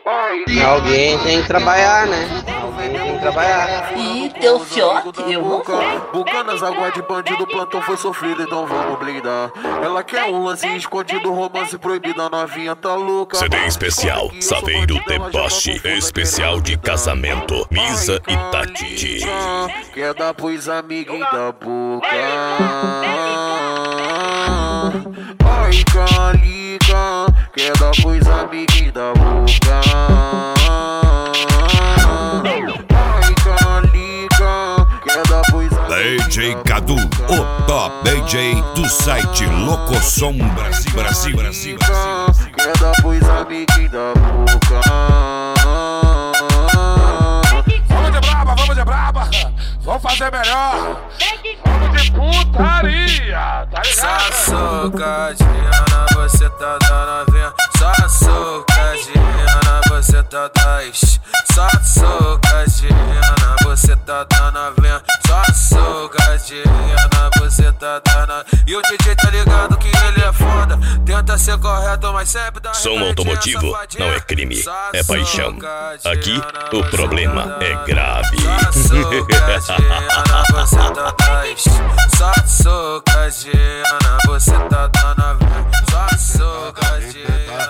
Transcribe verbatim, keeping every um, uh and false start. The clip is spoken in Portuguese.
Alguém tem que trabalhar, né? Alguém tem que trabalhar. E teu fiote, eu não vou. Bucanas, água de bandido, plantão foi sofrido, então vamos blindar. Ela quer um lance escondido, romance proibido, a novinha tá louca. C D especial, Saveiro Deboche, especial de casamento, Misa e Tati. Quer dar pros amigos da boca. Ai, calica, quer dar pros amigos da boca. Ai, calica, quer dar pros amigos. D J Cadu, o top D J do site Locosom Brasil, Brasil, Brasil, Brasil. Quer dar pros amigos da boca. Vamos de braba, vamos de braba. Vamos fazer melhor. Vamos de putaria, tá ligado? Só socadinha, você tá dando vinha. Só socadinha, você tá dando. Só socadinha, você tá dando vinha. Só socadinha, você tá dando. E o D J tá ligado que ele é foda. Tenta ser correto, mas sempre dá. Som automotivo não é crime, é paixão. Aqui o problema é grave. Só socadinha, você tá